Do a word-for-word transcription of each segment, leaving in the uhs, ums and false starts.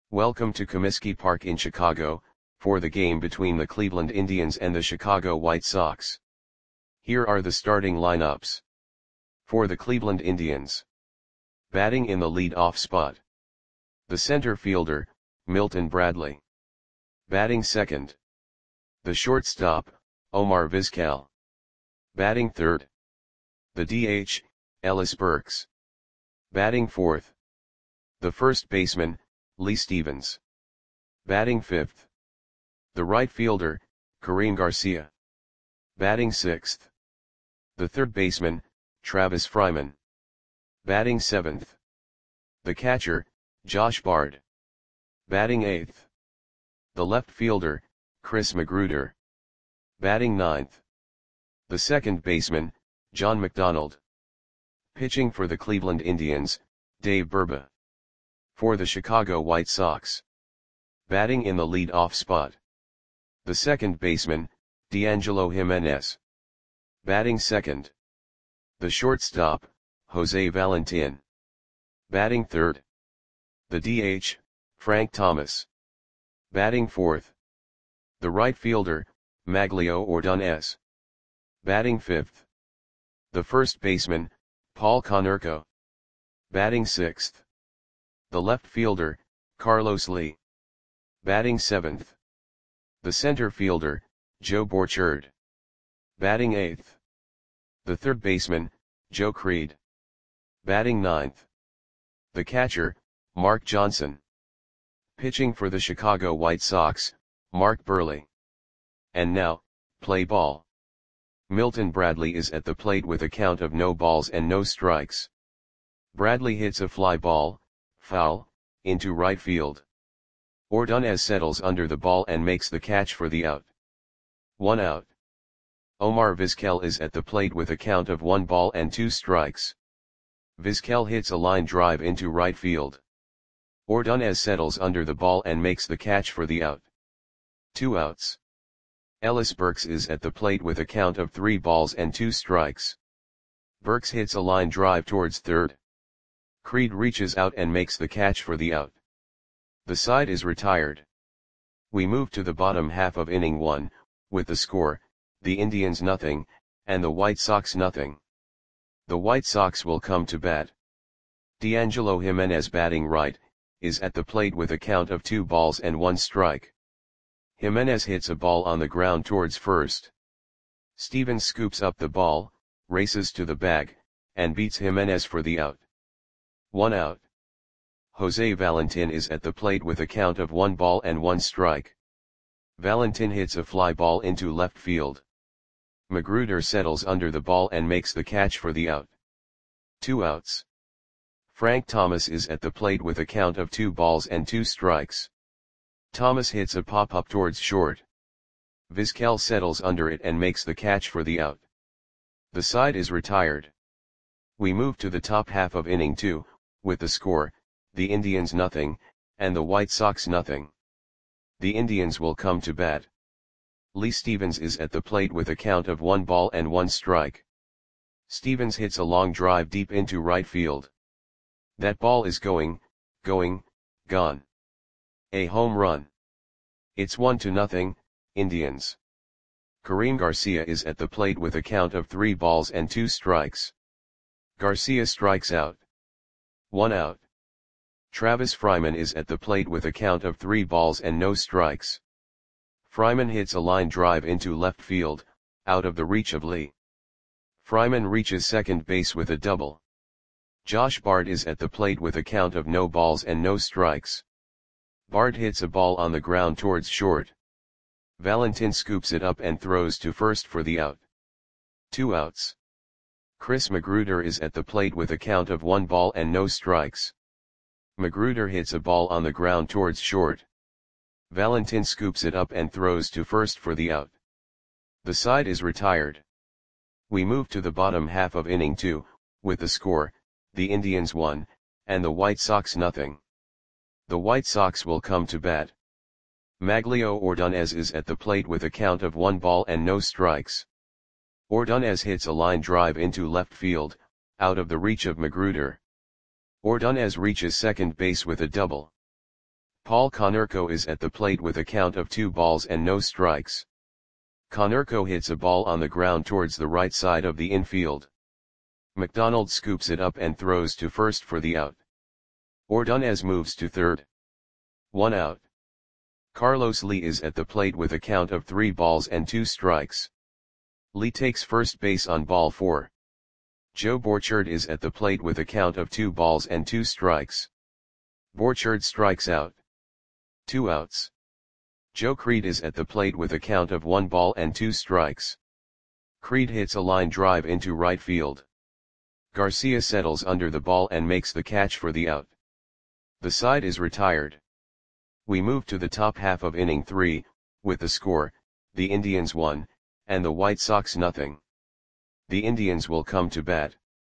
Welcome to Comiskey Park in Chicago, for the game between the Cleveland Indians and the Chicago White Sox. Here are the starting lineups. For the Cleveland Indians. Batting in the lead-off spot. The center fielder, Milton Bradley. Batting second. The shortstop, Omar Vizquel. Batting third. The D H, Ellis Burks. Batting fourth. The first baseman, Lee Stevens. Batting fifth. The right fielder, Kareem Garcia. Batting sixth. The third baseman, Travis Fryman. Batting seventh. The catcher, Josh Bard. Batting eighth. The left fielder, Chris Magruder. Batting ninth. The second baseman, John McDonald. Pitching for the Cleveland Indians, Dave Burba. For the Chicago White Sox. Batting in the lead-off spot. The second baseman, D'Angelo Jimenez. Batting second. The shortstop, Jose Valentin. Batting third. The D H, Frank Thomas. Batting fourth. The right fielder, Maglio Ordonez. Batting fifth. The first baseman, Paul Konerko. Batting sixth. The left fielder, Carlos Lee. Batting seventh. The center fielder, Joe Borchard. Batting eighth. The third baseman, Joe Creed. Batting ninth. The catcher, Mark Johnson. Pitching for the Chicago White Sox, Mark Buehrle. And now, play ball. Milton Bradley is at the plate with a count of no balls and no strikes. Bradley hits a fly ball, foul, into right field. Ordonez settles under the ball and makes the catch for the out. One out. Omar Vizquel is at the plate with a count of one ball and two strikes. Vizquel hits a line drive into right field. Ordonez settles under the ball and makes the catch for the out. Two outs. Ellis Burks is at the plate with a count of three balls and two strikes. Burks hits a line drive towards third. Creed reaches out and makes the catch for the out. The side is retired. We move to the bottom half of inning one, with the score, the Indians nothing, and the White Sox nothing. The White Sox will come to bat. D'Angelo Jimenez, batting right, is at the plate with a count of two balls and one strike. Jimenez hits a ball on the ground towards first. Stevens scoops up the ball, races to the bag, and beats Jimenez for the out. One out. Jose Valentin is at the plate with a count of one ball and one strike. Valentin hits a fly ball into left field. Magruder settles under the ball and makes the catch for the out. Two outs. Frank Thomas is at the plate with a count of two balls and two strikes. Thomas hits a pop-up towards short. Vizquel settles under it and makes the catch for the out. The side is retired. We move to the top half of inning two, with the score, the Indians nothing, and the White Sox nothing. The Indians will come to bat. Lee Stevens is at the plate with a count of one ball and one strike. Stevens hits a long drive deep into right field. That ball is going, going, gone. A home run. It's one to nothing, Indians. Kareem Garcia is at the plate with a count of three balls and two strikes. Garcia strikes out. One out. Travis Fryman is at the plate with a count of three balls and no strikes. Fryman hits a line drive into left field, out of the reach of Lee. Fryman reaches second base with a double. Josh Bard is at the plate with a count of no balls and no strikes. Bard hits a ball on the ground towards short. Valentin scoops it up and throws to first for the out. Two outs. Chris Magruder is at the plate with a count of one ball and no strikes. Magruder hits a ball on the ground towards short. Valentin scoops it up and throws to first for the out. The side is retired. We move to the bottom half of inning two, with the score, the Indians one, and the White Sox nothing. The White Sox will come to bat. Maglio Ordonez is at the plate with a count of one ball and no strikes. Ordonez hits a line drive into left field, out of the reach of Magruder. Ordonez reaches second base with a double. Paul Konerko is at the plate with a count of two balls and no strikes. Konerko hits a ball on the ground towards the right side of the infield. McDonald scoops it up and throws to first for the out. Ordonez moves to third. One out. Carlos Lee is at the plate with a count of three balls and two strikes. Lee takes first base on ball four. Joe Borchard is at the plate with a count of two balls and two strikes. Borchard strikes out. Two outs. Joe Creed is at the plate with a count of one ball and two strikes. Creed hits a line drive into right field. Garcia settles under the ball and makes the catch for the out. The side is retired. We move to the top half of inning three, with the score, the Indians one, and the White Sox nothing. The Indians will come to bat.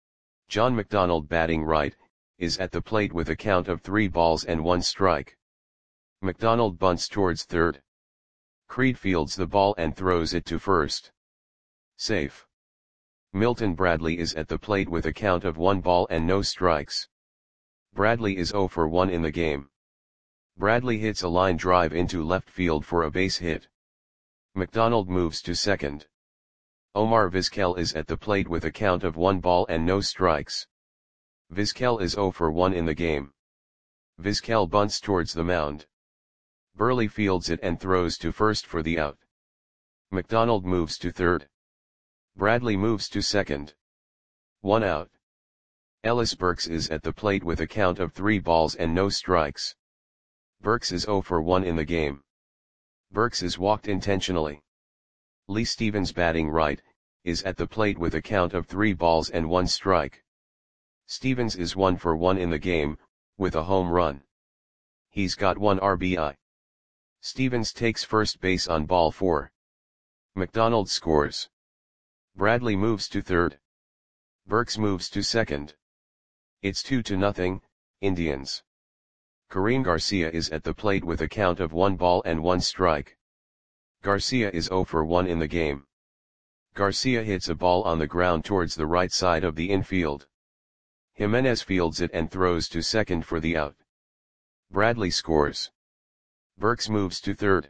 John McDonald, batting right, is at the plate with a count of three balls and one strike. McDonald bunts towards third. Creed fields the ball and throws it to first. Safe. Milton Bradley is at the plate with a count of one ball and no strikes. Bradley is zero for one in the game. Bradley hits a line drive into left field for a base hit. McDonald moves to second. Omar Vizquel is at the plate with a count of one ball and no strikes. Vizquel is zero for one in the game. Vizquel bunts towards the mound. Burley fields it and throws to first for the out. McDonald moves to third. Bradley moves to second. One out. Ellis Burks is at the plate with a count of three balls and no strikes. Burks is zero for one in the game. Burks is walked intentionally. Lee Stevens, batting right, is at the plate with a count of three balls and one strike. Stevens is one for one in the game, with a home run. He's got one R B I. Stevens takes first base on ball four. McDonald scores. Bradley moves to third. Burks moves to second. It's two to nothing, Indians. Kareem Garcia is at the plate with a count of one ball and one strike. Garcia is zero for one in the game. Garcia hits a ball on the ground towards the right side of the infield. Jimenez fields it and throws to second for the out. Bradley scores. Burks moves to third.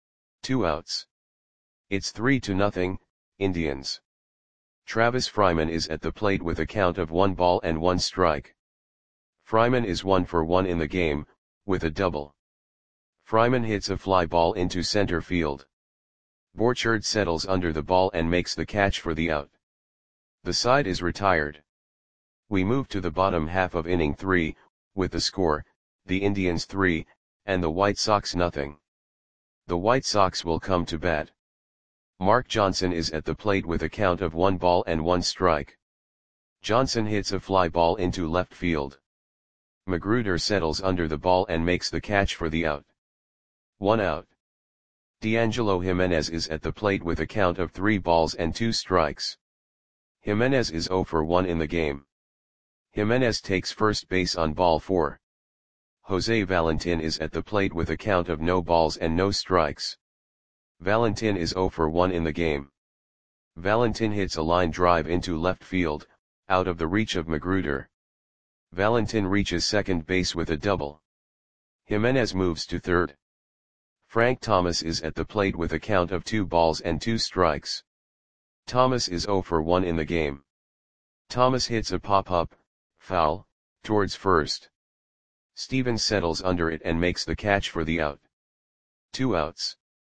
Two outs. It's three to nothing, Indians. Travis Fryman is at the plate with a count of one ball and one strike. Fryman is one for one in the game, with a double. Fryman hits a fly ball into center field. Borchard settles under the ball and makes the catch for the out. The side is retired. We move to the bottom half of inning three, with the score, the Indians three, and the White Sox nothing. The White Sox will come to bat. Mark Johnson is at the plate with a count of one ball and one strike. Johnson hits a fly ball into left field. Magruder settles under the ball and makes the catch for the out. One out. D'Angelo Jimenez is at the plate with a count of three balls and two strikes. Jimenez is zero for one in the game. Jimenez takes first base on ball four. Jose Valentin is at the plate with a count of no balls and no strikes. Valentin is zero for one in the game. Valentin hits a line drive into left field, out of the reach of Magruder. Valentin reaches second base with a double. Jimenez moves to third. Frank Thomas is at the plate with a count of two balls and two strikes. Thomas is zero for one in the game. Thomas hits a pop-up, foul, towards first. Stevens settles under it and makes the catch for the out. Two outs.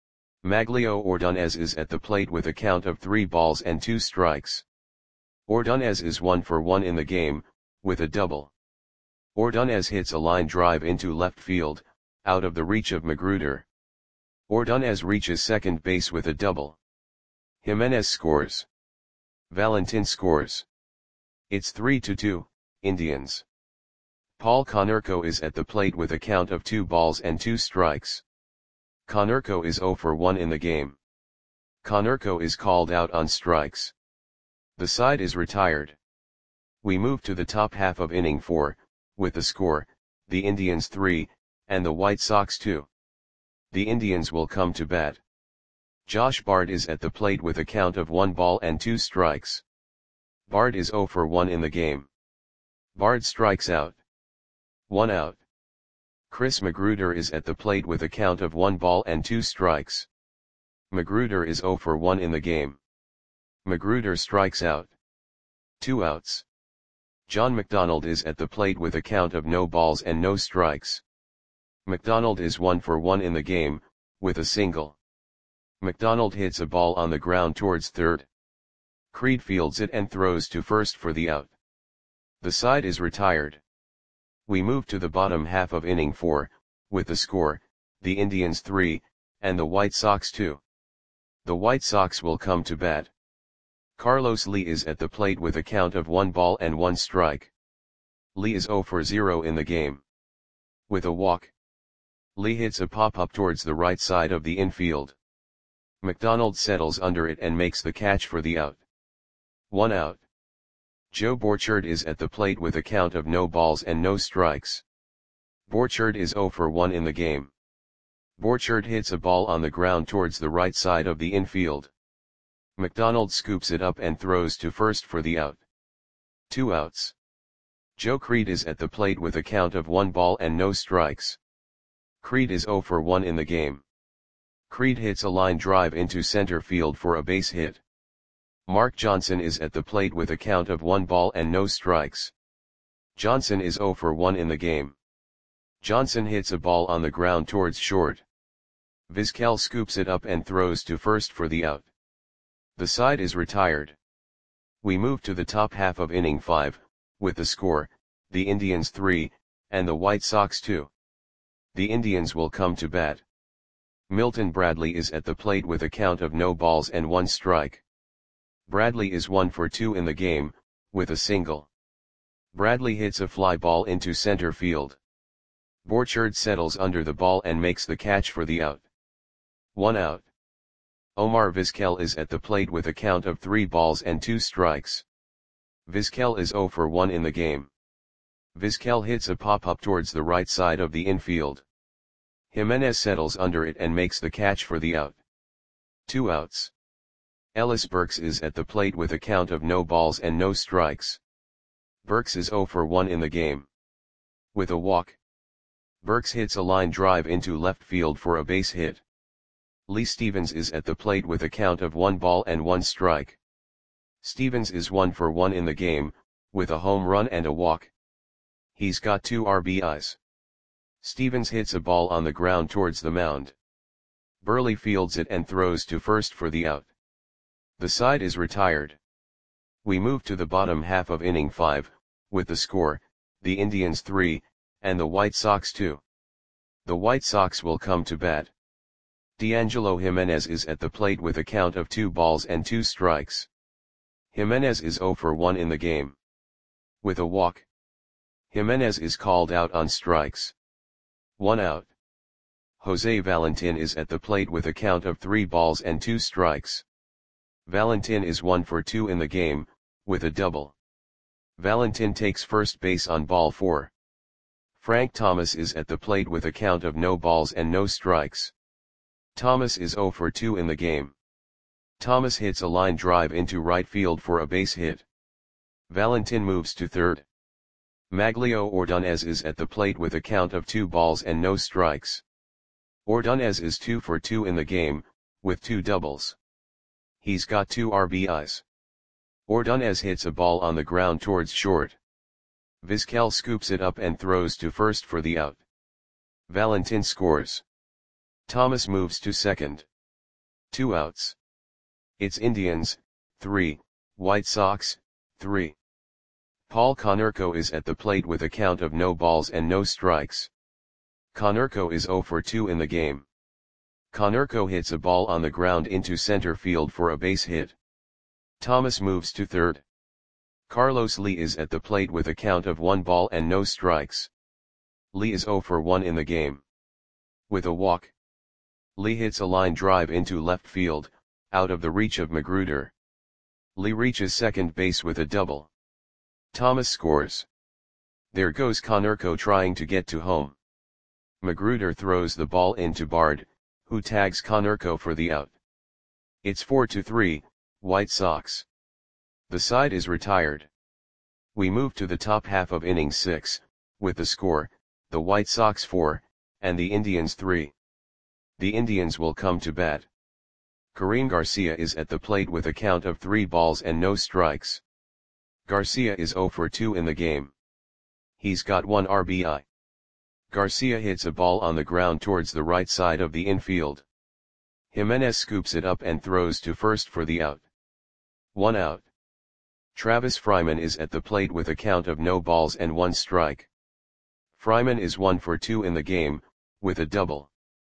Maglio Ordonez is at the plate with a count of three balls and two strikes. Ordonez is one for one in the game, with a double. Ordonez hits a line drive into left field, out of the reach of Magruder. Ordonez reaches second base with a double. Jimenez scores. Valentin scores. It's three to two, Indians. Paul Konerko is at the plate with a count of two balls and two strikes. Konerko is zero for one in the game. Konerko is called out on strikes. The side is retired. We move to the top half of inning four, with the score, the Indians three, and the White Sox two. The Indians will come to bat. Josh Bard is at the plate with a count of one ball and two strikes. Bard is zero for one in the game. Bard strikes out. One out. Chris Magruder is at the plate with a count of one ball and two strikes. Magruder is zero for one in the game. Magruder strikes out. Two outs. John McDonald is at the plate with a count of no balls and no strikes. McDonald is one for one in the game, with a single. McDonald hits a ball on the ground towards third. Creed fields it and throws to first for the out. The side is retired. We move to the bottom half of inning four, with the score, the Indians three, and the White Sox two. The White Sox will come to bat. Carlos Lee is at the plate with a count of one ball and one strike. Lee is zero for zero in the game. With a walk, Lee hits a pop-up towards the right side of the infield. McDonald settles under it and makes the catch for the out. One out. Joe Borchard is at the plate with a count of no balls and no strikes. Borchard is zero for one in the game. Borchard hits a ball on the ground towards the right side of the infield. McDonald scoops it up and throws to first for the out. Two outs. Joe Creed is at the plate with a count of one ball and no strikes. Creed is zero for one in the game. Creed hits a line drive into center field for a base hit. Mark Johnson is at the plate with a count of one ball and no strikes. Johnson is zero for one in the game. Johnson hits a ball on the ground towards short. Vizquel scoops it up and throws to first for the out. The side is retired. We move to the top half of inning five, with the score, the Indians three, and the White Sox two. The Indians will come to bat. Milton Bradley is at the plate with a count of no balls and one strike. Bradley is one for two in the game, with a single. Bradley hits a fly ball into center field. Borchard settles under the ball and makes the catch for the out. One out. Omar Vizquel is at the plate with a count of three balls and two strikes. Vizquel is zero for one in the game. Vizquel hits a pop-up towards the right side of the infield. Jimenez settles under it and makes the catch for the out. Two outs. Ellis Burks is at the plate with a count of no balls and no strikes. Burks is zero for one in the game. With a walk, Burks hits a line drive into left field for a base hit. Lee Stevens is at the plate with a count of one ball and one strike. Stevens is one for one in the game, with a home run and a walk. He's got two R B Is. Stevens hits a ball on the ground towards the mound. Burley fields it and throws to first for the out. The side is retired. We move to the bottom half of inning five, with the score, the Indians three, and the White Sox two. The White Sox will come to bat. D'Angelo Jimenez is at the plate with a count of two balls and two strikes. Jimenez is zero for one in the game. With a walk, Jimenez is called out on strikes. One out. Jose Valentin is at the plate with a count of three balls and two strikes. Valentin is one for two in the game, with a double. Valentin takes first base on ball four. Frank Thomas is at the plate with a count of no balls and no strikes. Thomas is zero for two in the game. Thomas hits a line drive into right field for a base hit. Valentin moves to third. Maglio Ordonez is at the plate with a count of two balls and no strikes. Ordonez is two for two in the game, with two doubles. He's got two R B Is. Ordonez hits a ball on the ground towards short. Vizquel scoops it up and throws to first for the out. Valentin scores. Thomas moves to second. Two outs. It's Indians, three, White Sox, three. Paul Konerko is at the plate with a count of no balls and no strikes. Konerko is zero for two in the game. Konerko hits a ball on the ground into center field for a base hit. Thomas moves to third. Carlos Lee is at the plate with a count of one ball and no strikes. Lee is zero for one in the game. With a walk, Lee hits a line drive into left field, out of the reach of Magruder. Lee reaches second base with a double. Thomas scores. There goes Konerko trying to get to home. Magruder throws the ball into Bard, who tags Konerko for the out. It's four to three, White Sox. The side is retired. We move to the top half of inning six, with the score, the White Sox four, and the Indians three. The Indians will come to bat. Karim Garcia is at the plate with a count of three balls and no strikes. Garcia is zero for two in the game. He's got one R B I. Garcia hits a ball on the ground towards the right side of the infield. Jimenez scoops it up and throws to first for the out. One out. Travis Fryman is at the plate with a count of no balls and one strike. Fryman is one for two in the game, with a double.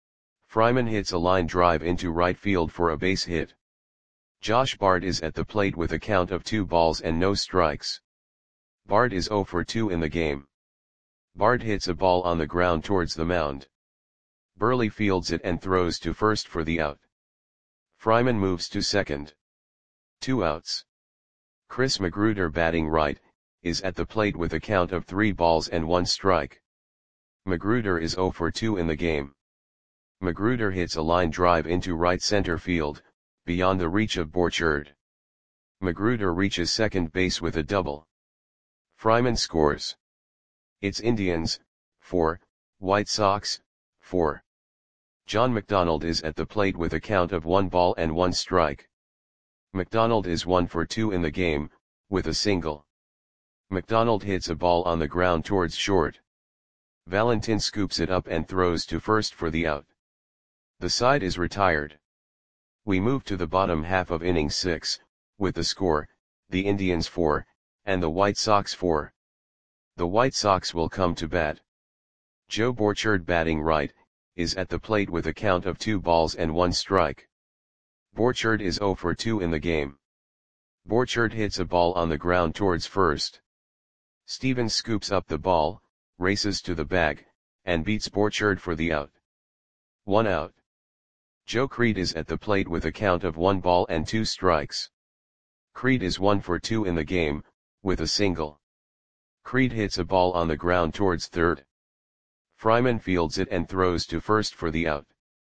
Fryman hits a line drive into right field for a base hit. Josh Bard is at the plate with a count of two balls and no strikes. Bard is zero for two in the game. Bard hits a ball on the ground towards the mound. Burley fields it and throws to first for the out. Fryman moves to second. Two outs. Chris Magruder, batting right, is at the plate with a count of three balls and one strike. Magruder is zero for two in the game. Magruder hits a line drive into right center field, beyond the reach of Borchard. Magruder reaches second base with a double. Fryman scores. It's Indians, four, White Sox, four. John McDonald is at the plate with a count of one ball and one strike. McDonald is one for two in the game, with a single. McDonald hits a ball on the ground towards short. Valentin scoops it up and throws to first for the out. The side is retired. We move to the bottom half of inning six, with the score, the Indians four, and the White Sox four. The White Sox will come to bat. Joe Borchard, batting right, is at the plate with a count of two balls and one strike. Borchard is zero for two in the game. Borchard hits a ball on the ground towards first. Stevens scoops up the ball, races to the bag, and beats Borchard for the out. One out. Joe Creed is at the plate with a count of one ball and two strikes. Creed is one for two in the game, with a single. Creed hits a ball on the ground towards third. Fryman fields it and throws to first for the out.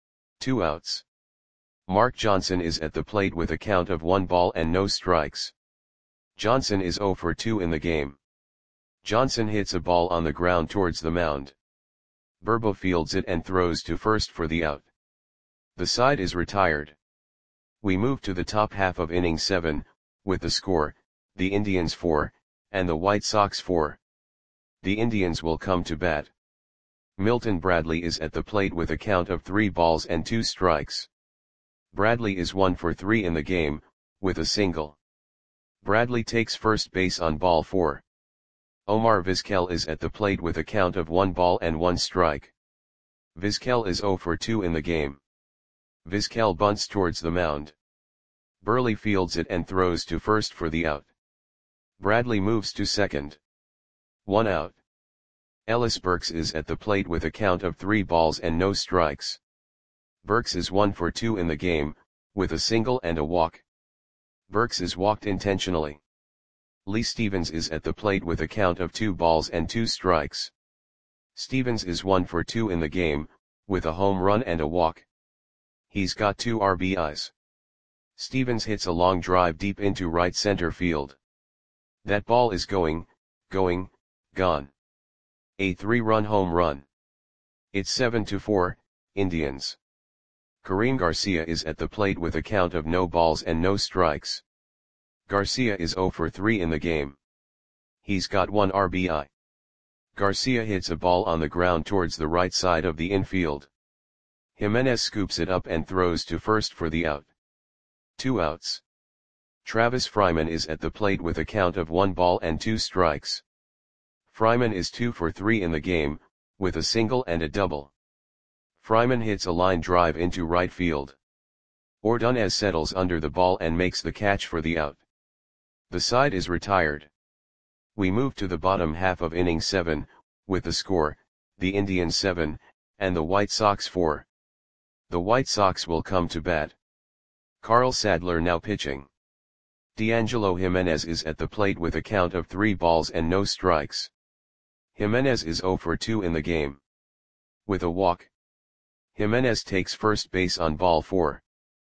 Two outs. Mark Johnson is at the plate with a count of one ball and no strikes. Johnson is zero for two in the game. Johnson hits a ball on the ground towards the mound. Burbo fields it and throws to first for the out. The side is retired. We move to the top half of inning seven, with the score, the Indians four, and the White Sox four. The Indians will come to bat. Milton Bradley is at the plate with a count of three balls and two strikes. Bradley is one for three in the game, with a single. Bradley takes first base on ball four. Omar Vizquel is at the plate with a count of one ball and one strike. Vizquel is zero for two in the game. Vizquel bunts towards the mound. Burley fields it and throws to first for the out. Bradley moves to second. One out. Ellis Burks is at the plate with a count of three balls and no strikes. Burks is one for two in the game, with a single and a walk. Burks is walked intentionally. Lee Stevens is at the plate with a count of two balls and two strikes. Stevens is one for two in the game, with a home run and a walk. He's got two R B Is. Stevens hits a long drive deep into right center field. That ball is going, going, gone. A three-run home run. It's seven to four, Indians. Karim Garcia is at the plate with a count of no balls and no strikes. Garcia is zero for three in the game. He's got one R B I. Garcia hits a ball on the ground towards the right side of the infield. Jimenez scoops it up and throws to first for the out. Two outs. Travis Fryman is at the plate with a count of one ball and two strikes. Fryman is two for three in the game, with a single and a double. Fryman hits a line drive into right field. Ordonez settles under the ball and makes the catch for the out. The side is retired. We move to the bottom half of inning seven, with the score, the Indians seven, and the White Sox four. The White Sox will come to bat. Carl Sadler now pitching. D'Angelo Jimenez is at the plate with a count of three balls and no strikes. Jimenez is zero for two in the game. With a walk. Jimenez takes first base on ball four.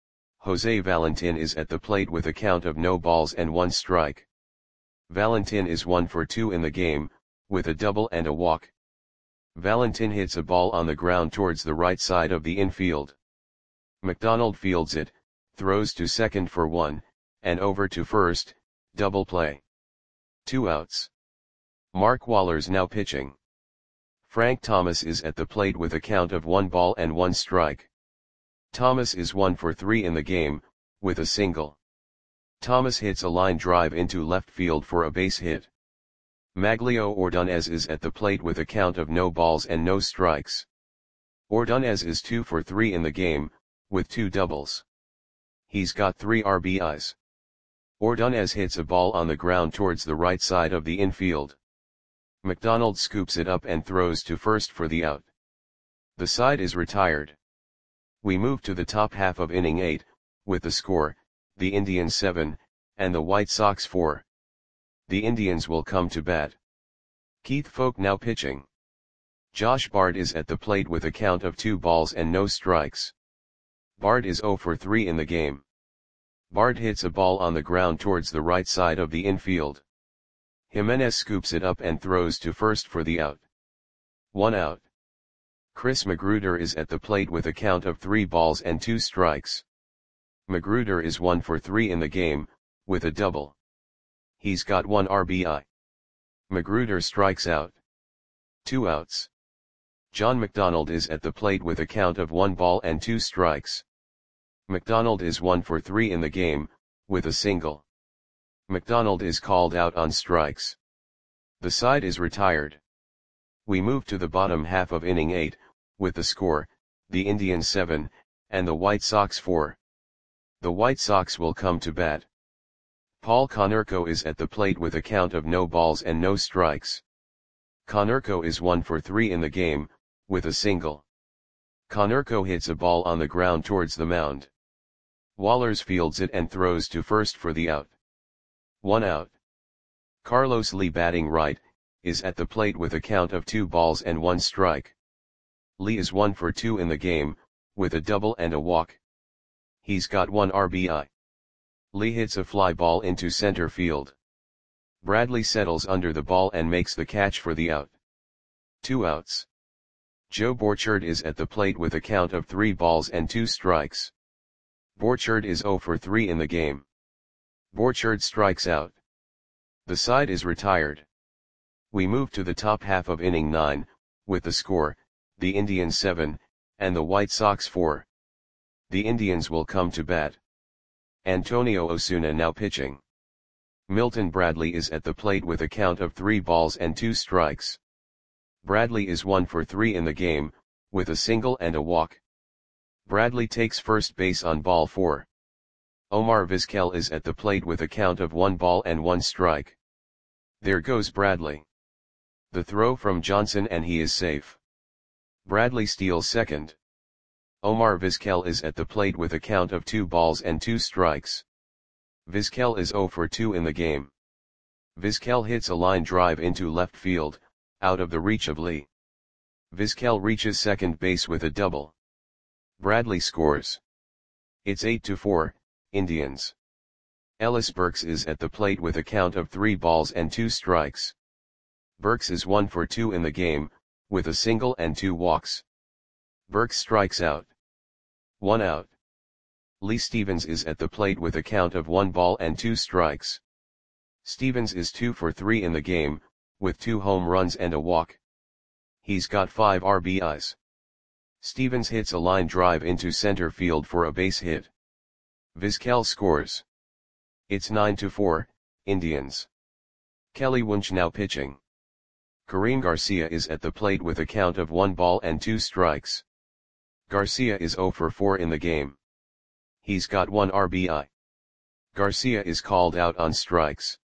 Jose Valentin is at the plate with a count of no balls and one strike. Valentin is one for two in the game, with a double and a walk. Valentin hits a ball on the ground towards the right side of the infield. McDonald fields it, throws to second for one, and over to first, double play. Two outs. Mark Waller's now pitching. Frank Thomas is at the plate with a count of one ball and one strike. Thomas is one for three in the game, with a single. Thomas hits a line drive into left field for a base hit. Maglio Ordonez is at the plate with a count of no balls and no strikes. Ordonez is two for three in the game, with two doubles. He's got three R B Is. Ordonez hits a ball on the ground towards the right side of the infield. McDonald scoops it up and throws to first for the out. The side is retired. We move to the top half of inning eight, with the score, the Indians seven, and the White Sox four. The Indians will come to bat. Keith Foulke now pitching. Josh Bard is at the plate with a count of two balls and no strikes. Bard is zero for three in the game. Bard hits a ball on the ground towards the right side of the infield. Jimenez scoops it up and throws to first for the out. One out. Chris Magruder is at the plate with a count of three balls and two strikes. Magruder is one for three in the game, with a double. He's got one R B I. Magruder strikes out. Two outs. John McDonald is at the plate with a count of one ball and two strikes. McDonald is one for three in the game, with a single. McDonald is called out on strikes. The side is retired. We move to the bottom half of inning eight, with the score, the Indians seven, and the White Sox four. The White Sox will come to bat. Paul Konerko is at the plate with a count of no balls and no strikes. Konerko is one for three in the game, with a single. Konerko hits a ball on the ground towards the mound. Wallers fields it and throws to first for the out. One out. Carlos Lee batting right, is at the plate with a count of two balls and one strike. Lee is one for two in the game, with a double and a walk. He's got one R B I. Lee hits a fly ball into center field. Bradley settles under the ball and makes the catch for the out. Two outs. Joe Borchard is at the plate with a count of three balls and two strikes. Borchard is zero for three in the game. Borchard strikes out. The side is retired. We move to the top half of inning nine, with the score, the Indians seven, and the White Sox four. The Indians will come to bat. Antonio Osuna now pitching. Milton Bradley is at the plate with a count of three balls and two strikes. Bradley is one for three in the game, with a single and a walk. Bradley takes first base on ball four. Omar Vizquel is at the plate with a count of one ball and one strike. There goes Bradley. The throw from Johnson and he is safe. Bradley steals second. Omar Vizquel is at the plate with a count of two balls and two strikes. Vizquel is zero for two in the game. Vizquel hits a line drive into left field, out of the reach of Lee. Vizquel reaches second base with a double. Bradley scores. It's eight to four, Indians. Ellis Burks is at the plate with a count of three balls and two strikes. Burks is one for two in the game, with a single and two walks. Burks strikes out. One out. Lee Stevens is at the plate with a count of one ball and two strikes. Stevens is two for three in the game, with two home runs and a walk. He's got five R B Is. Stevens hits a line drive into center field for a base hit. Vizquel scores. It's nine to four, Indians. Kelly Wunsch now pitching. Kareem Garcia is at the plate with a count of one ball and two strikes. Garcia is zero for four in the game. He's got one R B I. Garcia is called out on strikes.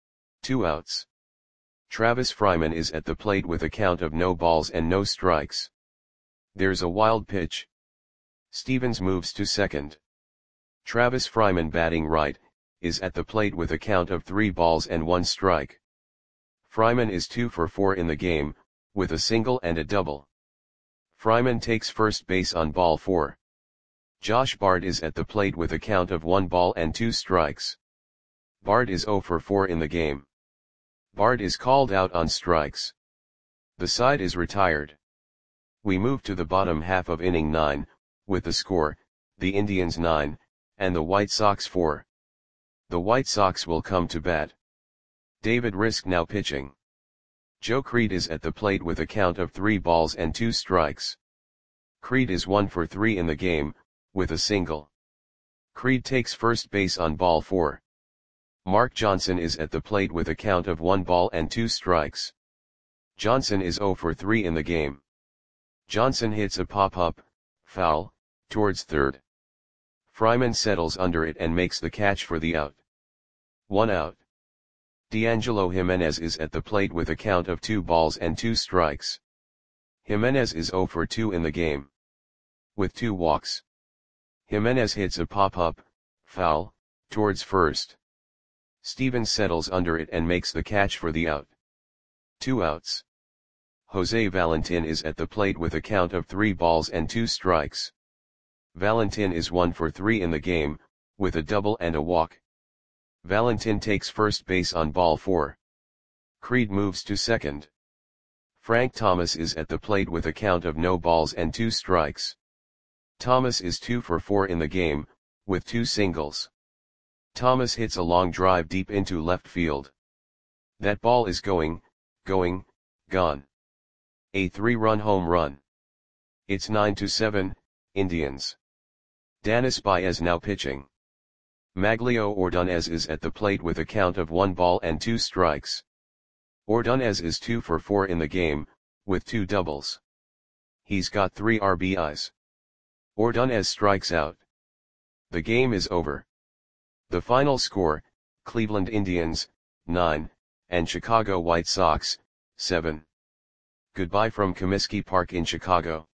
Two outs. Travis Fryman is at the plate with a count of no balls and no strikes. There's a wild pitch. Stevens moves to second. Travis Fryman batting right, is at the plate with a count of three balls and one strike. Fryman is two for four in the game, with a single and a double. Fryman takes first base on ball four. Josh Bard is at the plate with a count of one ball and two strikes. Bard is zero for four in the game. Bard is called out on strikes. The side is retired. We move to the bottom half of inning nine, with the score, the Indians nine, and the White Sox four. The White Sox will come to bat. David Risk now pitching. Joe Creed is at the plate with a count of three balls and two strikes. Creed is one for three in the game, with a single. Creed takes first base on ball four. Mark Johnson is at the plate with a count of one ball and two strikes. Johnson is zero for three in the game. Johnson hits a pop-up, foul, towards third. Fryman settles under it and makes the catch for the out. One out. D'Angelo Jimenez is at the plate with a count of two balls and two strikes. Jimenez is zero for two in the game. With two walks. Jimenez hits a pop-up, foul, towards first. Stevens settles under it and makes the catch for the out. Two outs. Jose Valentin is at the plate with a count of three balls and two strikes. Valentin is one for three in the game, with a double and a walk. Valentin takes first base on ball four. Creed moves to second. Frank Thomas is at the plate with a count of no balls and two strikes. Thomas is two for four in the game, with two singles. Thomas hits a long drive deep into left field. That ball is going, going, gone. A three-run home run. It's nine to seven, Indians. Danis Baez now pitching. Maglio Ordonez is at the plate with a count of one ball and two strikes. Ordonez is two for four in the game, with two doubles. He's got three R B Is. Ordonez strikes out. The game is over. The final score, Cleveland Indians, nine, and Chicago White Sox, seven. Goodbye from Comiskey Park in Chicago.